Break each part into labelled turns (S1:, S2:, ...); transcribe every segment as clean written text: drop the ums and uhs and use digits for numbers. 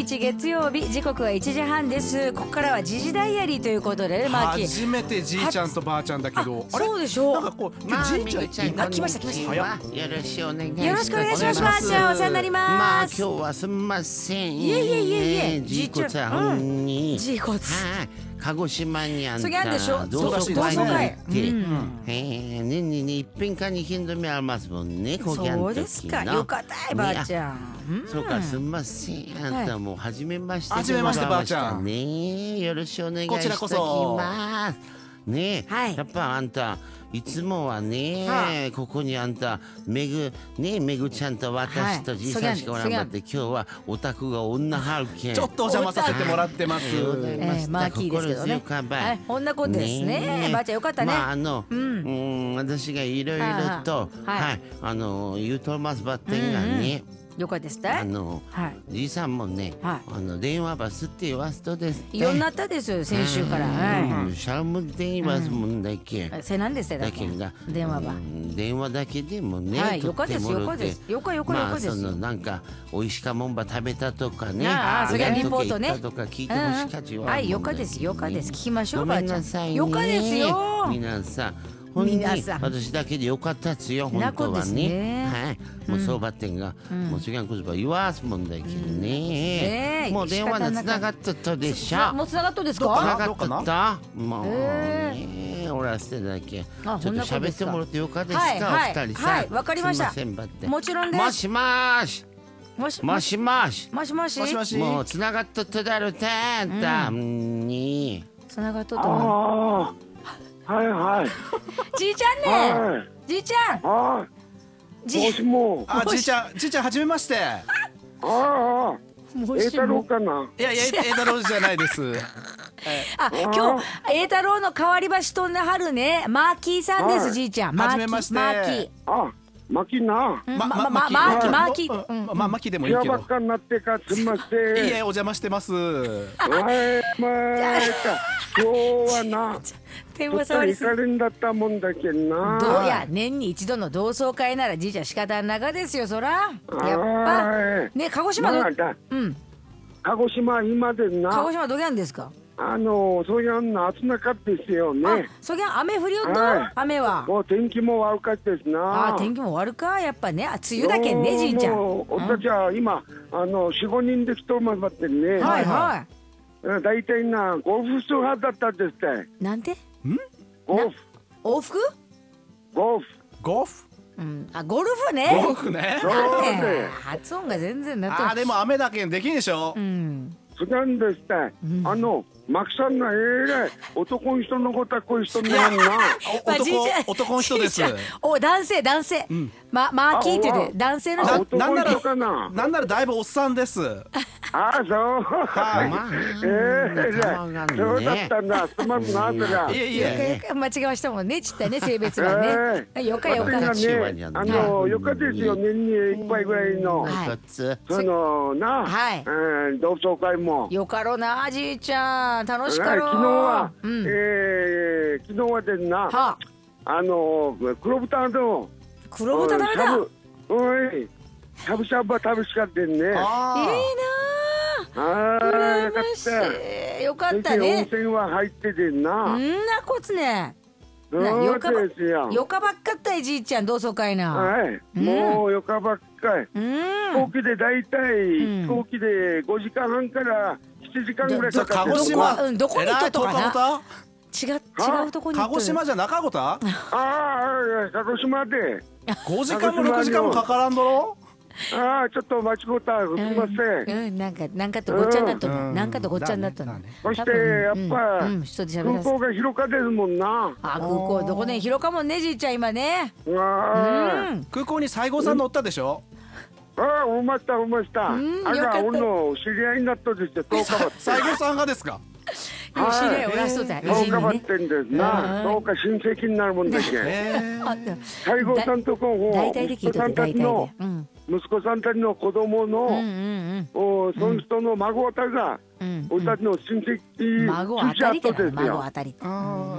S1: 日月曜日、時刻は1時半です。ここからは時事ダイアリーということで、マーキー
S2: 初めてじいちゃんとばあちゃんだけど、あれ
S1: そうでしょう。
S2: なんかこう今日じいちゃん
S1: 来ました来ました。
S3: よろしくお願いします。
S1: よろしくお願いします。ばあちゃんお世話になり
S3: まあ
S1: ます。
S3: 今日はすみません。
S1: いえ
S3: じいこちゃんに
S1: ジーコツ
S3: 鹿児島にあんた
S1: そげんでしょ。
S3: 同窓会に行って
S1: うん
S3: 年に一遍か二遍でありますもんね。
S1: そうですか。よかったいばあちゃん。
S3: そうか、すみません。あんたもう初めまして。
S2: 初めましてばあちゃん。
S3: ね、よろしくお願いし
S2: こちらこそ
S3: ます。ね、やっぱあんたいつもはね、ここにあんためぐちゃんと私とじいさんしかおらんばって、今日はお宅が女はるけん
S2: ちょっとお邪魔させてもらってます。
S1: マーキーですけどね。こんなことですね。ばあちゃんよかったね。
S3: まあ私がいろいろと言うとりますばってんがね。
S1: よかったですか。
S3: じいさんもね、電話バスって言わすとですって。
S1: いろんなったですよ先週から。
S3: シャムで言いますもんだけ。
S1: せなんですだけ電話は。
S3: 電話だけでもね。
S1: よかですよかです。よかよかよかです。
S3: まあなんか美味しかもんば食べたとかね。
S1: それはリポートね。
S3: とか聞いてほしかちは。
S1: はい、よかですよかです。聞きましょう。
S3: ごめんなさいね。
S1: よかですよ。
S3: 皆さん。ほんに私だけでよかったっすよ本当はね。はい、もう相場店がもう次のことば言わすもんだけどね。もう電話でつながっとったでしょ。
S1: もうつながっとですか。
S3: つながっとった。もうね、おらせてだけちょっと喋ってもらってよかですかお二人さ。
S1: はい、わかりました。もちろんです。
S3: もしもしもしもし
S1: もしもし
S3: もうつながっとっただろうたんたに
S1: つながっとったの。
S4: はいはい。
S1: じいちゃんね。じいちゃん。
S4: もしも。
S2: じいちゃんはじめまして。
S4: 栄太郎かな。
S2: いや栄太郎じゃないです。
S1: 今日栄太郎の代わりばしとんなはるね。マーキーさんです、じいちゃん。
S2: はじめまして。
S1: マーキー。
S4: マキな。
S1: マーキー。
S2: マキでもいいけど。
S4: ばっかになってかすみません。
S2: いえお邪魔してます。
S4: 今日はな。
S1: 電話触りす
S4: るんだったもんだけな。
S1: どうや年に一度の同窓会ならじいちゃん仕方なかですよそら。やっぱね鹿児島
S4: 鹿児島今でな。
S1: 鹿児島どげんですか。
S4: そうやんな暑なかったですよね。
S1: そげん雨降りよっと。雨は
S4: もう天気も悪かったですな。
S1: 天気も悪かやっぱね。梅雨だけんねじいちゃん。
S4: おたちは今4、5人で来とますばってね。
S1: はいはい。
S4: だいたいなゴルフス派だったんですって。
S1: なんて？
S4: ゴルフ。
S1: 往復？
S4: ゴルフ。
S2: ゴルフ？
S1: ゴルフね。
S2: ゴルフね。
S1: 発音が全然なって。
S2: でも雨だけんできんでしょ。
S4: そうなんですって。マキさんがらい男の人のことはこういう人なんな。
S2: 男の人です。
S1: 男性。マーキーって言って男性の人。
S2: なんならだいぶおっさんです。
S4: そう。そうだったんだ。すまんなそりゃ。
S1: いえ間違わしたもんねちったね性別がね。よか。
S4: よかですよ年に1回ぐらいのそのな同窓会も。
S1: よかろなじいちゃん楽しかろ。
S4: 昨日はでんな黒豚の
S1: 黒豚ダメだ。
S4: しゃぶしゃぶは食べしかってんね。いいな
S1: よかったね。
S4: 温泉は入っててんな。
S1: んなこつね。
S4: よかですよ。
S1: よかばっかったいじいちゃん同窓会な。
S4: もうよかばっかい。飛行機でだいたい5時間半から7時間ぐらいかかって。
S2: 鹿児島
S1: どこに行ったとかな。違うとこに行った。
S2: 鹿児島じゃなかごた？
S4: 鹿児島で。
S2: 5時間も6時間もかからんだろ。
S4: ちょっと間違ったすみません。
S1: なんかとごっちゃになったの。なんかとごっちゃになったの。
S4: そしてやっぱ空港が広かですもんな。
S1: 空港どこね広かもんねじいちゃん今ね。
S2: 空港に西郷さん乗ったでしょ。
S4: うました。俺の知り合いになったですよ。
S2: 西郷さんがですか。
S1: 知り合いおらそうだ。
S4: そうかばってんですな。そうか親戚になるもんだけ。西郷さんとこ息子さんたちの子供のその人の孫あたりが俺たちの親戚
S1: 孫あたりって孫あたり。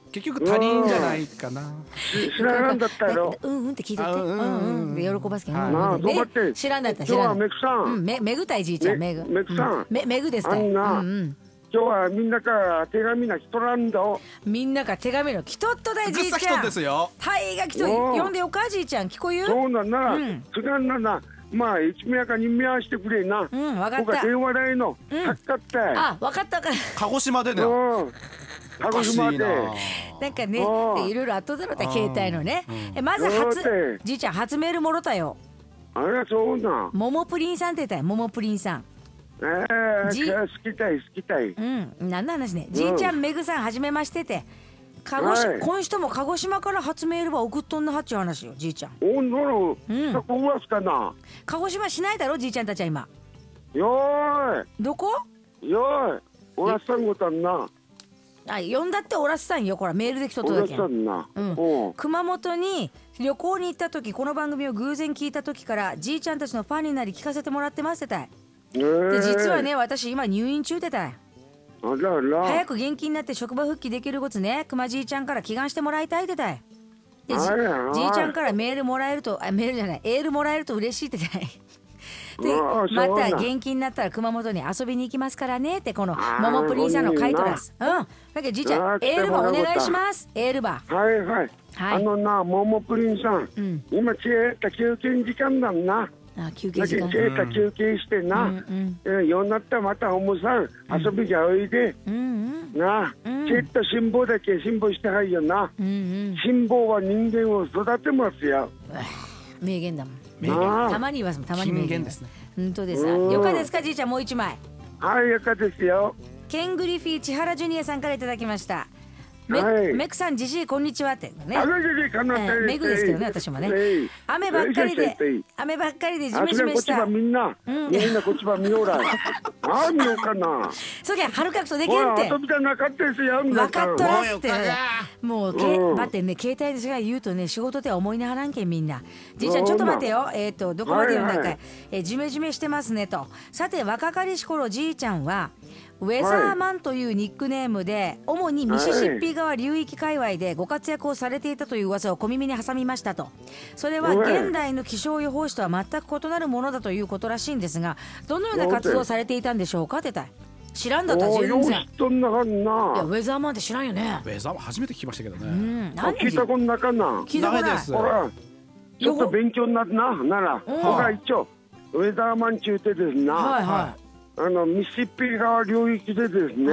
S2: 結局他人じゃないかな。
S4: 知らなんだったやろ。
S1: って聞いとって。で喜ばすけど。
S4: なあ、どうやって。
S1: 知らんだった。
S4: 今日はメグさん。
S1: めぐたいじいちゃん、めぐ。
S4: メグさん。
S1: めぐですか。
S4: 今日はみんなから手紙な来とらんだ。
S1: みんなから手紙の来とっとだいじいちゃん。
S2: ですよ。
S1: タイが来と呼んでおかじいちゃん聞こえる？
S4: そうなんな。つがんなな。まあ一名か二名してくれな。
S1: わかった。
S4: 僕は電話代のかかった。
S1: あ、わかったか。
S2: 鹿児島でね。
S4: 鹿児島で。
S1: なんかね、いろいろ後だろった携帯のね。まずじいちゃん初メールもろたよ。
S4: あらそうな。
S1: ももプリンさんって言ったよ。ももプリンさん。
S4: 好きたい。
S1: 何の話ね。じいちゃんめぐさんはじめましてて。今人も鹿児島から初メールは送っとんなはっちゅう話よ、じいちゃん。
S4: おんのそこうわすかな。
S1: 鹿児島しないだろ、じいちゃんたちは今。
S4: よーい。
S1: どこ？
S4: よーい。おらっさんごたんな。
S1: 呼んだっておらっさんよ、こらメールで来とっただけ。
S4: おらっさんな。
S1: 熊本に旅行に行った時、この番組を偶然聞いた時からじいちゃんたちのファンになり聞かせてもらってますってたい。で実はね、私今入院中でたい。早く元気になって職場復帰できることね、熊じいちゃんから祈願してもらいたいってたい。でじいちゃんからメールもらえると、メールじゃない、エールもらえると嬉しいってたい。でまた元気になったら熊本に遊びに行きますからねって、このももプリンさんの書いとらす。だけどじいちゃんエールバお願いします。エールバ。
S4: はいな、ももプリンさん、今消えた休憩時間だな。
S1: 休憩時間。
S4: 休憩してな。ようなったらまたおもさん遊びじゃおいで。な、ちっと辛抱だけ辛抱してはいよな。辛抱は人間を育てますよ。
S1: 名言だもん。たまに言わすもん、たまに名言ですね。本当です。よかですかじいちゃん、もう一枚。
S4: はい、よかですよ。
S1: ケングリフィー千原ジュニアさんからいただきました。メクさん、じじいこんにちはってね。メグですけどね、私もね。雨ばっかりでジメジメした。
S4: みんなこっちば見ようら。見ようかな。
S1: そげ春かくとでけんって。
S4: 遊びじゃなかったですよ。
S1: 分かっとらすって。もう待ってね、携帯で言うとね、仕事では思いなはらんけんみんな。じいちゃんちょっと待てよ。どこまで読んだかい。ジメジメしてますねと。さて若かりし頃じいちゃんはウェザーマンというニックネームで主にミシシッピ川流域界隈でご活躍をされていたという噂を小耳に挟みましたと。それは現代の気象予報士とは全く異なるものだということらしいんですが、どのような活動をされていたんでしょうかってたい。知らんだったら全然。いやウェザーマンって知らんよね。
S2: ウェザーマン初めて聞きましたけどね。
S4: 聞いたことなかな。
S1: 聞いたことない。
S4: ちょっと勉強になるなら、僕は一応ウェザーマン中でですな。ミシシッピ川流域でですね、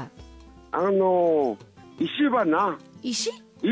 S4: 石場な。石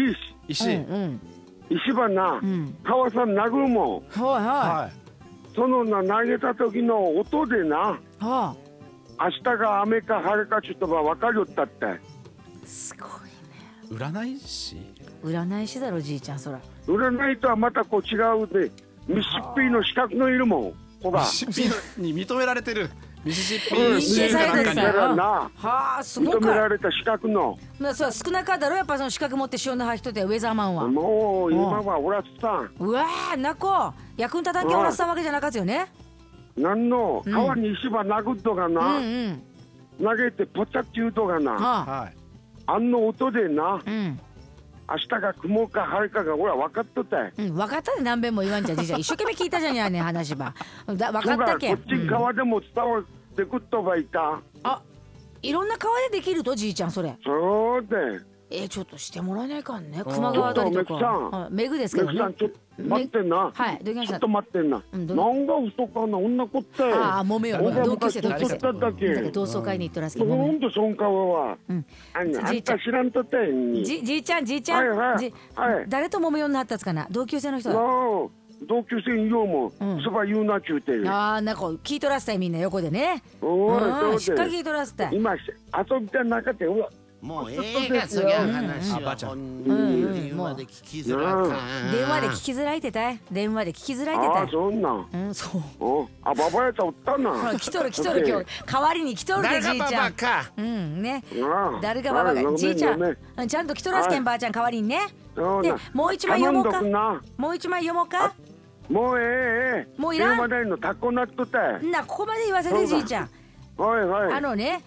S4: 場な。川さん殴るもん。その投げた時の音でな。明日が雨か晴れかちょっと分かるよったって。
S1: すごいね。
S2: 占い師
S1: だろじいちゃん、そら。
S4: 占いとはまたこう違うで、ミシシッピの資格のいるもん。
S2: ミシシッピに認められてる。ミシシッピ
S1: 認定されてるな。
S4: すごい。認められた資格の。
S1: そう少なかったろやっぱその資格持って塩の人でウェザーマンは。
S4: もう今はおらっさん。
S1: うわーなこ役に立たんけおらっさんわけじゃなかったよね。
S4: なんの川に石ば殴っとがな。投げてポチャッチューとがな。あんの音でな。明日が雲か晴れかが俺は分かっとったい。
S1: 分かったで何遍も言わんじゃんじいちゃん。一生懸命聞いたじゃんやね話ば。分かったけん。
S4: こっち川でも伝わってくっとばいた。
S1: いろんな川でできるとじいちゃんそれ。
S4: そうで。
S1: ちょっとしてもらえないかんね。熊川あたりとか。メグですけどね。
S4: ちょっと待ってんな。
S1: はい、どうきました。
S4: ちょっと待ってんな。なんが嘘かな、女こって。
S1: 揉めよ。同級生。同窓会に行っとらすけど。
S4: なんでそん川は。あんた知らんとったやんに。
S1: じいちゃん。誰と揉めようになったっつかな。同級生の人。
S4: 同級生いようもそば言うなちゅうて。
S1: なんか聞いとらせたいみんな横でね。しっかり聞いとらせたい。
S4: 今遊びた中で
S3: もうそぎゃ話は電話で聞きづらいか。
S1: 電話で聞きづらいってたい。電話で聞きづらいってたい。
S4: そんな。
S1: そう。
S4: ババヤタおったな。
S1: 来とる今日代わりに来とるでじいちゃん。ね。誰がババか。じいちゃんちゃんと来とらすけんばあちゃん代わりにね。でもう一枚読もうか。もう一枚読もうか。
S4: もう
S1: もういらん。
S4: 電話代のタコなっとったい。
S1: ここまで言わせてじいちゃん。ね。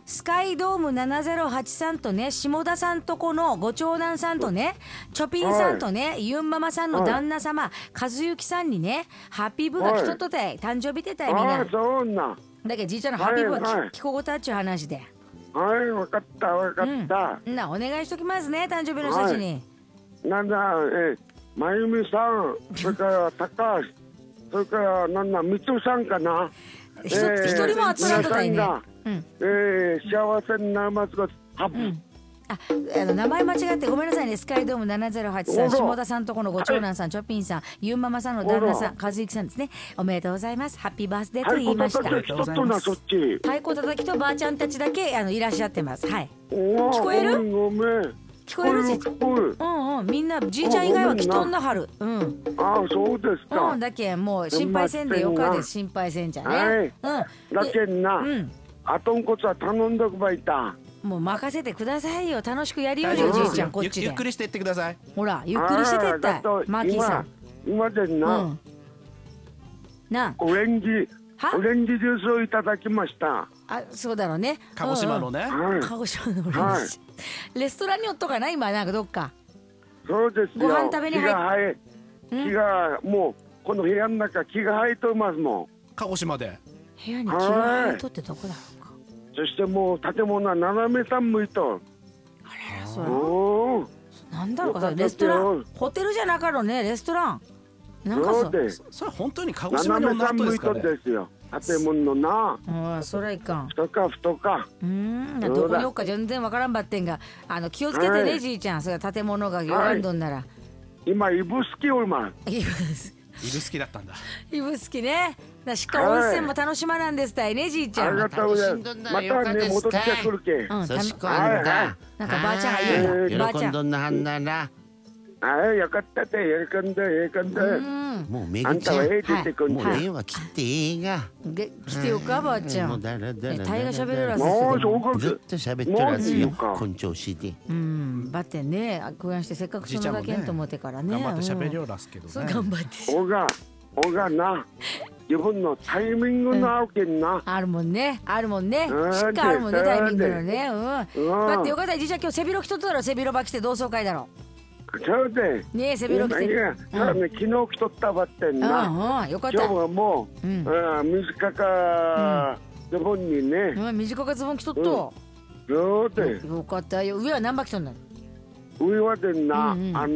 S1: スカイドーム708さんとね、下田さんとこのご長男さんとね、チョピンさんとね、ユンママさんの旦那様、和幸さんにね、ハッピーブが来とっとたい、誕生日てたいみんな。
S4: そうな。
S1: だけどじいちゃんのハッピーブは聞こうごたっちゅう話で。
S4: はい、わかったわかった。
S1: お願いしときますね、誕生日の人たちに。
S4: なんだ、まゆみさん、それから高橋、それからなんだ、みつさんかな。
S1: 一人も集まっとたいね。
S4: 幸せになりますが、
S1: 名前間違ってごめんなさいね。スカイドーム708さん、下田さんとこのご長男さん、チョッピンさん、ユンママさんの旦那さん、和幸さんですね。おめでとうございます。ハッピーバースデーと言いました。太鼓叩きとばあちゃんたちだけいらっしゃってます。はい。聞こえる？聞こえる？みんなじいちゃん以外は来とんなはる。
S4: そうですか。
S1: だけもう心配せんでよかです。心配せんじゃね。
S4: だけんな。あとんこつは頼んどくばいた。
S1: もう任せてくださいよ。楽しくやりよるよ、じいちゃん、こっちで。
S2: ゆっくりしていってください。
S1: ほら、ゆっくりしてってったい。マーキーさん。
S4: 今でな。オレンジジュースをいただきました。
S1: そうだろうね。
S2: 鹿児島のね。
S1: 鹿児島のオレンジ。レストランにおっとかな、今、なんかどっか。
S4: そうですよ。
S1: ご飯食べに入って。
S4: 木が、もう、この部屋の中、木が生えとますもん。
S2: 鹿児島で。
S1: 部屋に木が生えとってどこだろうか。
S4: そしてもう建物は斜めさん向いと。
S1: あれそうなんだろうか、レストラン、ホテルじゃなかろうね、レストラン。なんか
S2: それ本当に鹿児島の納豆ですかね。
S4: ですよ。建物のな。
S1: そらいかん。
S4: 太か太か。
S1: どこにおっか全然わからんばってんが、気をつけてね、じいちゃん。それ建物が歪んどんなら。
S4: 今指宿おるまん。
S2: 指宿だったんだ。
S1: 指宿ね。しか温泉も楽しまなんですたいね、じいちゃん。
S4: またね戻ってくるけ。
S3: そしこあんた。
S1: なんかばあちゃんが言う
S3: な。喜んどんなはんなら。
S4: よかったで、喜んで。
S3: もうめぐちゃん、もう電話切っていいが。
S1: 来てよか、ばあちゃん。大が喋れるら
S3: す。ずっと喋ってるらすよ、こん調子で。
S1: ばってね、公演してせっかくそのだけんと思ってからね。
S2: 頑張って喋りよらすけどね。
S1: 頑張って。
S4: おがな。自分のタイミングのあるけんな。
S1: あるもんね。しっかりあるもんね、タイミングのね。だってよかった、じいちゃん今日背広着とったら背広ば着て同窓会だろ。
S4: そうで。
S1: ねえ、背広着て。
S4: 昨日着とったばってんな。
S1: よかった。
S4: 今日はもう、短かズボンにね。
S1: 短かズボン着とっと。
S4: そうで。
S1: よかったよ。上は何ば着とんだ。
S4: 上はでんな、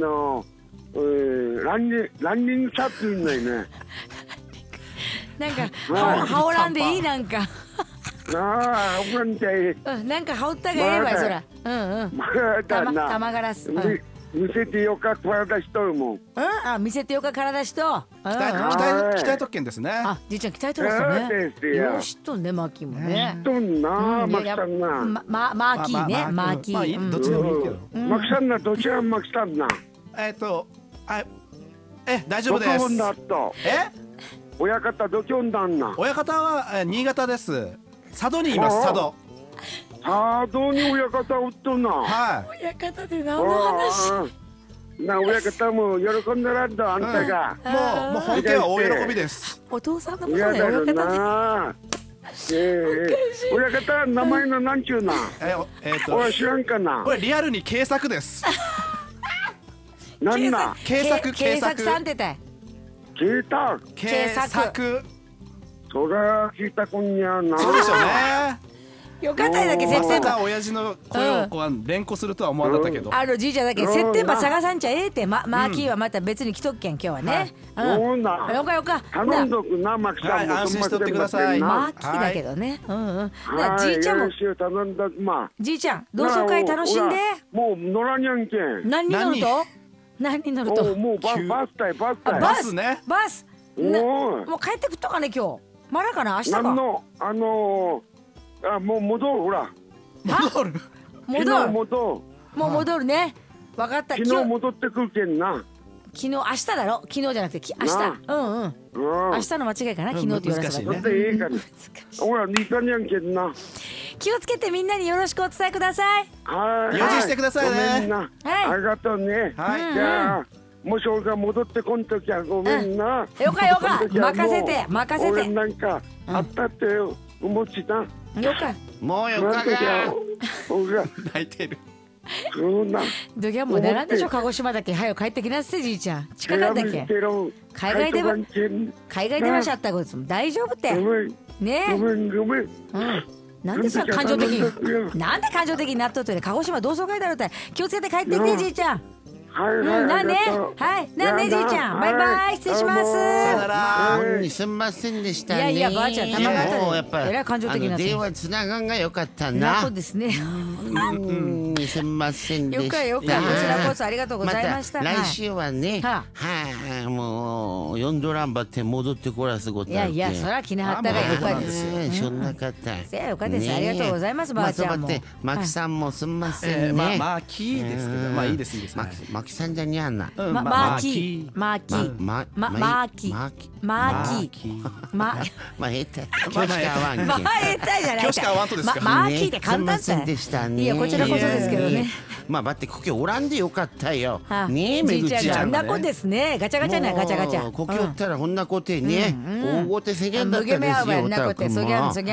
S4: ランニングシャツいんないね。
S1: なんか羽織らんでいいなんか。
S4: 羽織らんでいい。
S1: なんか羽織ったがええわよそら。玉ガラス。
S4: 見せてよか体しとるもん。
S1: 見せてよか体しと。
S2: 鍛えとっけんですね。
S1: じいちゃん鍛えとるっすね。よしとんね、マーキーもね。
S4: しとんな、マキさんな。
S1: マーキーね、マーキー。
S2: どっちでもいいけど。
S4: マキさんな、どちらマキさんな。
S2: 大丈夫です。
S4: 親方どきょんだんな。
S2: 親方は新潟です。佐渡にいます。佐渡
S4: に親方おっとんな。
S1: 親方で何の話。
S4: 親方も喜んだらんだ、あんたが。
S2: もう本家は大喜びです。
S1: お父さんのことで親方
S4: で。親方名前のなんちゅうな。知らんかな。
S2: これリアルに傑作です。
S4: なんだ。
S2: 傑作
S1: さんってたい。
S2: 傑作。
S4: そりゃ聞いたこんにゃな。
S2: そうでしょうね。
S1: よかっただけセッテンバー。
S2: 親父の声を連呼するとは思わなかったけど。
S1: じいちゃんだけセッテンバー探さんちゃええって。マーキーはまた別に来とっけん今日はね。よか。
S4: 頼んどくな、マキさんも。
S2: 安心しとってください。
S1: マーキーだけどね。じいちゃんも。じいちゃん同窓会楽しんで。
S4: もう乗らにゃんけん。
S1: 何に乗ると？何に乗ると？
S4: もうバ
S2: スね。
S1: バス。もう帰ってくっとかね今日。まだかな、明日か。
S4: もう戻る、ほら。
S1: もう戻るね。分かった。
S4: 昨日戻ってくるけんな。
S1: 昨日、明日だろ。昨日じゃなくて明日。明日の間違いかな。昨日って言われた
S4: ら。ほら、似たにゃんけんな。
S1: 気をつけてみんなによろしくお伝えください。
S2: 用心してくださいね。
S4: ごめんな。ありがとうね。じゃあ。もし俺が戻ってこんときはごめんな。
S1: よか。任せて。
S4: 俺なんかあったって思ってた。
S1: よか。
S3: もうよかが。
S2: 泣いてる。
S1: どぎゃもう並んでしょ、鹿児島だけ。はよ帰ってきなっせ、じいちゃん。近かったっけ。海外出ましゃったこと。大丈夫って。ね。なんでさ、感情的に。なんで感情的になっとってね。鹿児島同窓会だろって。気をつけて帰ってきて、じいちゃん。なんで、はい、なんでじいちゃん、バイバイ、失礼します。さよな
S3: ら。すみませんでしたね。
S1: いやいや、ばあちゃん、たまがったで。えらい感情的な。
S3: 電話つながんがよかったな。
S1: そうですね。
S3: すみませんでした。
S1: よか、こちらこそありがとうございました。
S3: 来週はね、もう4ドランバって戻ってこらすこと。
S1: いやいや、そら気に張ったがよかです。
S3: そんな方。
S1: せやよかです。ありがとうございます、ばあちゃんも。
S3: マキさんもすみませんね。
S2: まあ、キーですけど、まあいいです、いいです。
S3: マキさんじゃにゃんな。
S1: マーキー。まあ、
S3: えたい。今日しかわんけ。
S1: まあ、えたいじゃない。
S2: 今日しかわんとですか。
S1: マーキーって簡単だ
S3: でしたね。
S1: いや、こちらこそですけどね。
S3: まあ、ばってこけおらんでよかったよ。ねえ、
S1: めぐちゃん。こんな子ですね。ガチャガチャな、ガチャガチャ。
S3: こけおったらこんな子てね。大ごてせげんだったですよ。おたくも。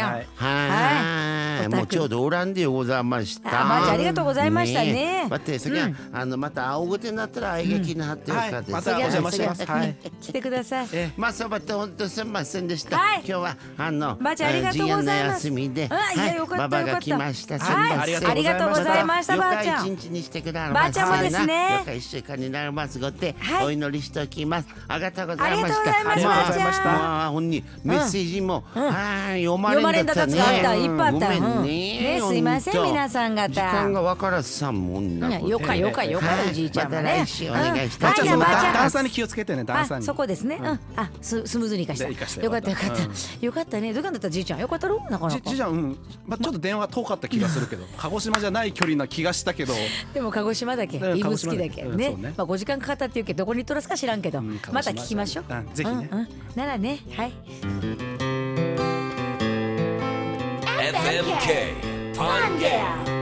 S3: はい。もうちょうどおらんでよございました。
S1: ばあちゃん、ありがとうございましたね。
S3: ばってそげん、また青ごてになったら愛劇になってよかです。
S2: またお邪魔します。
S1: 来てください。
S3: まあ、そうばって本当すみませんでした。今日は
S1: ばあちゃん、ありがとうございます。
S3: 休みで、
S1: バ
S3: バが来ました。
S1: ありがとうございました、ばあちゃん。
S3: 一日にしてください。
S1: ばあちゃんもですね。
S3: よか一週間になりますごて、お祈りしておきます。ありがとうございました。
S1: ありがとうございました。
S3: まあ、本にメッセージも読まれんだったね。
S1: いっぱいあった。
S3: ごめんね。
S1: すいません、皆さん方。
S3: 時間が分からずさんもんな。
S1: よか、おじいちゃんもね。
S3: また来週お願いします。
S2: 段差に気をつけてね、段差に。
S1: そこですね。スムーズに生かした。よかった。よかったね。どうかだったじいちゃん。よかったろなかなか。
S2: じいちゃん、ちょっと電話遠かった気がするけど、鹿児島じゃない距離な気がしたけど。
S1: でも鹿児島だけ、指宿だけね。まあ5時間かかったっていうけど、どこにとらすか知らんけど、また聞きましょう。
S2: ぜひね。
S1: ならね、はい。
S5: FMK パンゲア